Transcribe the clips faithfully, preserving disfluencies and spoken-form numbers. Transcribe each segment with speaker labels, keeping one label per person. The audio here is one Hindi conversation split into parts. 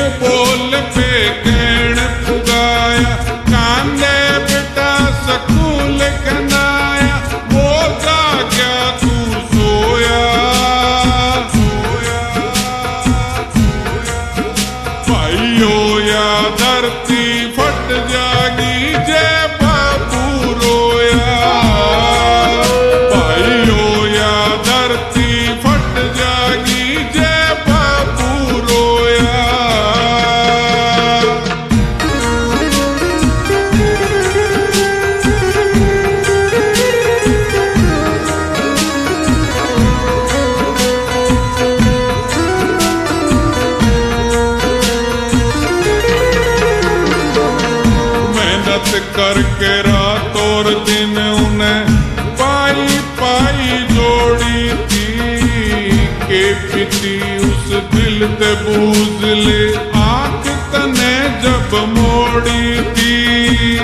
Speaker 1: बोल पे कहण पुगाया, कांदे बेटा सकूल कनाया, वो जाग्या तू सोया सोया सोया। भाइयों या धरती फट जागी जे बाबू रोया, भाइयों या धरती फट जागी जे बाबू रोया। मेहनत करके रात और दिन उन्हें पाई पाई जोड़ी थी, के पिती उस दिल ते बूझले आंख तने जब मोड़ी थी।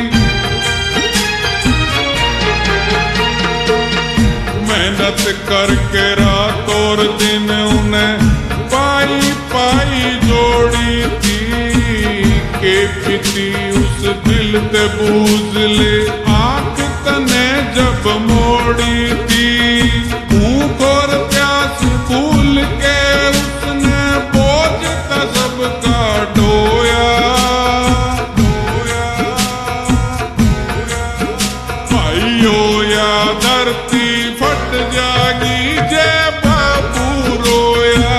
Speaker 1: मेहनत करके रात और दिन उन्हें पाई पाई जोड़ी थी, के पिती उस दिल ते बूझले आंख तने जब मोड़ी थी। भूख और प्यास भूल के उसने बोझ था सबका ढोया ढोया ढोया। भाइयों या धरती फट जागी जे बाबू रोया,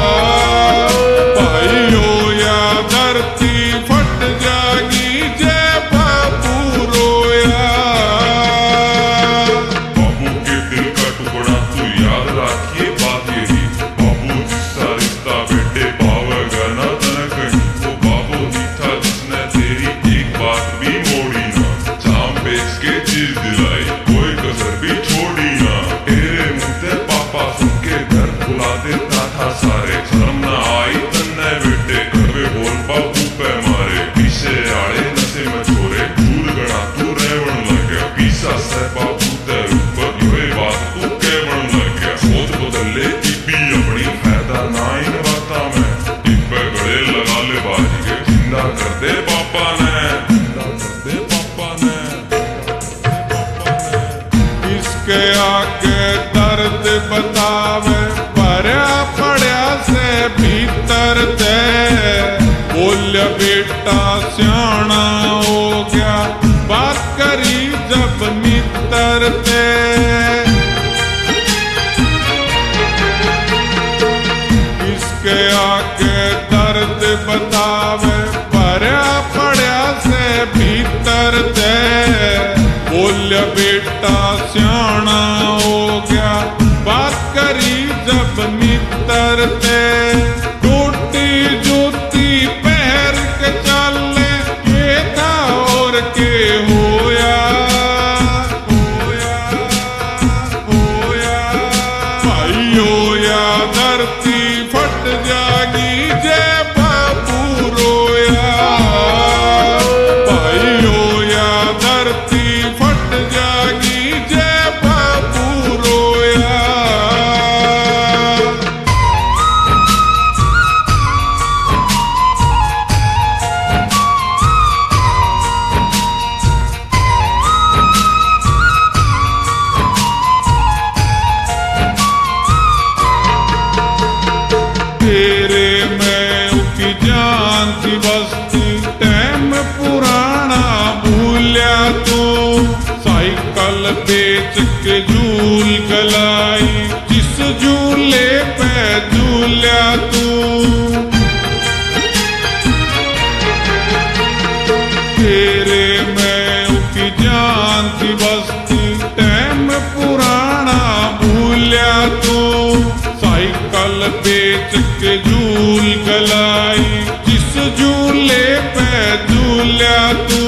Speaker 1: भाइयों या धरती फट जागी जे बाबू रोया।
Speaker 2: बाबू के दिल का टुकड़ा तू याद रखिए बात यही, बाबू जिसका रिश्ता बेटे पावेगा ना तन कहीं, वो बाबू ही था जिसने तेरी एक बात भी मोड़ी ना, जाम बेच के चीज दिलाई कोई कसर भी छोड़ी ना। तेरे मुंह से पापा सुन के घर बुला देता था सारे, शर्म ना आई तन्ने बेटे घर पे बोल बाबू पे मारे। पीछे आड़े नशे में छोरे दूर गड़ा तू रेवण लग गया, पीसा से बाबू ते ऊपर ये बात तू कहवन लग गया। सोच बदल ले भी अपनी फायदा ना इन बाता में, इन पे गड़े लगा ले बाजी के, जिंदा कर दे पापा ने जिंदा कर दे पापा ने पापा ने।
Speaker 1: इसके आगे दर्द बतावे भरया पड़या से भीतर ते, बोलिया बेटा सियाना हो गया बात करी जब मित्र ते। इसके आगे दर्द बतावे भरया पड़या से भीतर ते, बोलिया बेटा सियाना हो गया बात करी जब मित्र ते। टूटी जूती पैर के चले ये था और के होया होया होया। भाइयों या धरती फट जागी जे बाबू रोया, भाइयों या धरती फट जागी जे बाबू रोया। तेरे में उकी जान थी बस्ती, टाइम पुराना भूलिया तू। साइकिल बेच के झूल गलाई, जिस झूले पे झूलिया तू। तेरे में उकी जान थी बस्ती, टाइम पुराना भूलिया तू। साइकिल बेच के झूल गलाई, जिस झूले पे झूलिया तू।